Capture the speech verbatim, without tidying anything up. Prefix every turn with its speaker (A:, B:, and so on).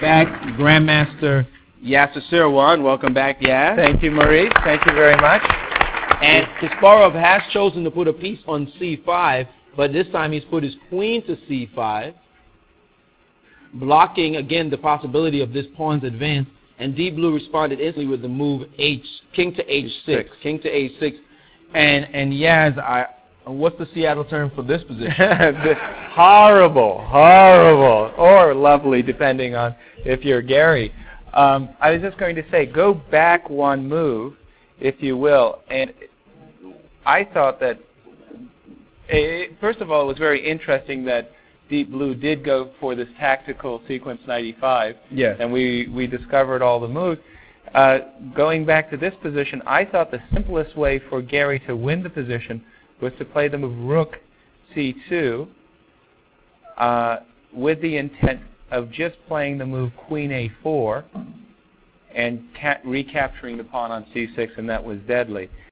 A: Back, Grandmaster Yasser Seirawan. Welcome back, Yas.
B: Thank you, Maurice. Thank you very much.
A: And Kasparov has chosen to put a piece on c five, but this time he's put his queen to c five, blocking, again, the possibility of this pawn's advance. And Deep Blue responded instantly with the move H, king to h six, king to h six. And, and Yaz, I, what's the Seattle term for this position?
B: Horrible, horrible, or lovely, depending on if you're Gary. Um, I was just going to say, go back one move, if you will. And I thought that, it, first of all, it was very interesting that Deep Blue did go for this tactical sequence ninety-five.
A: Yes.
B: And we, we discovered all the moves. Uh, going back to this position, I thought the simplest way for Gary to win the position was to play the move Rook c two uh, with the intent of just playing the move Queen a four and recapturing the pawn on c six, and that was deadly.